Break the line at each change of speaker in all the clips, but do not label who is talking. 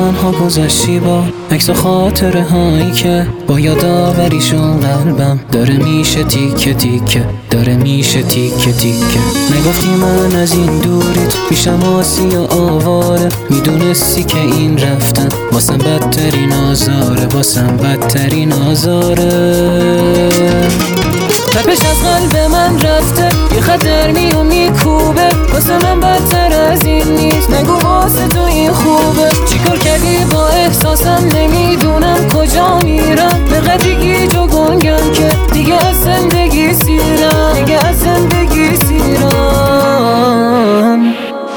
تنها گذشتی با عکس و خاطره هایی که با یادآوریشون قلبم داره میشه تیکه تیکه، داره میشه تیکه تیکه. نگفتی من از این دوریت میشم آسی و آواره، میدونستی که این رفتن واسم بدترین آزاره، واسم بدترین آزاره. تپش از قلب من رفته، یه خط در میو میکوبه، واسه من بدتر از این نیست، نگو واسه تو این خوبه. چیکار کردی با احساسم نمیدونم کجا میرم، به قدری گیج و گنگم که دیگه از زندگی سیرم، دیگه از زندگی سیرم.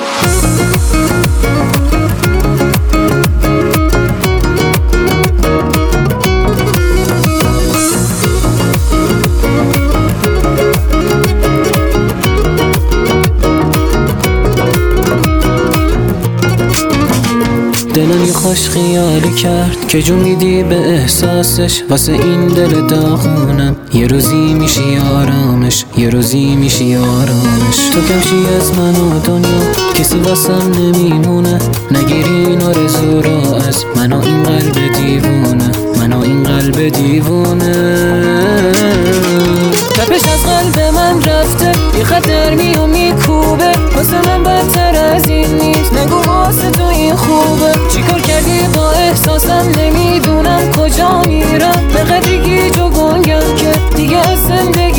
دلم یه خوش خیالی کرد که جون میدی به احساسش، واسه این دل داغونم یه روزی میشی آرامش، یه روزی میشی آرامش. تو کمشی از من و دنیا، کسی واسم نمیمونه، نگیری این آرزو را از من و این قلب دیوونه، من و این قلب دیوونه. تپش از قلب من رفته، یه خط در میو میکوبه، واسه من بدتر از این نیست، نگو واسه تو این خوبه. چیکار کردی با احساسم نمیدونم کجا میرم، به قدری گیج و گنگم که دیگه از زندگی